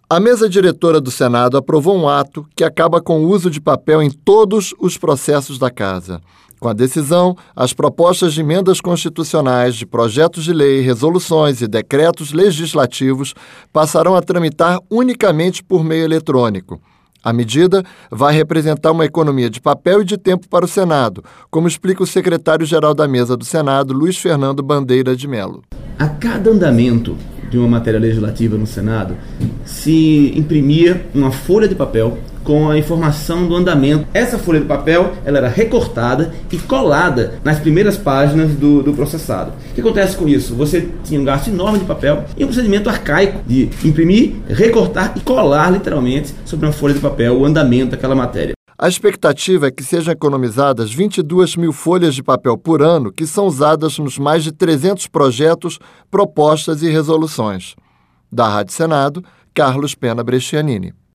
A mesa diretora do Senado aprovou um ato que acaba com o uso de papel em todos os processos da Casa. Com a decisão, as propostas de emendas constitucionais, de projetos de lei, resoluções e decretos legislativos passarão a tramitar unicamente por meio eletrônico. A medida vai representar uma economia de papel e de tempo para o Senado, como explica o secretário-geral da mesa do Senado, Luiz Fernando Bandeira de Mello. A cada andamento de uma matéria legislativa no Senado, se imprimia uma folha de papel com a informação do andamento. Essa folha de papel ela era recortada e colada nas primeiras páginas do processado. O que acontece com isso? Você tinha um gasto enorme de papel e um procedimento arcaico de imprimir, recortar e colar literalmente sobre uma folha de papel o andamento daquela matéria. A expectativa é que sejam economizadas 22 mil folhas de papel por ano, que são usadas nos mais de 300 projetos, propostas e resoluções. Da Rádio Senado, Carlos Pena Brescianini.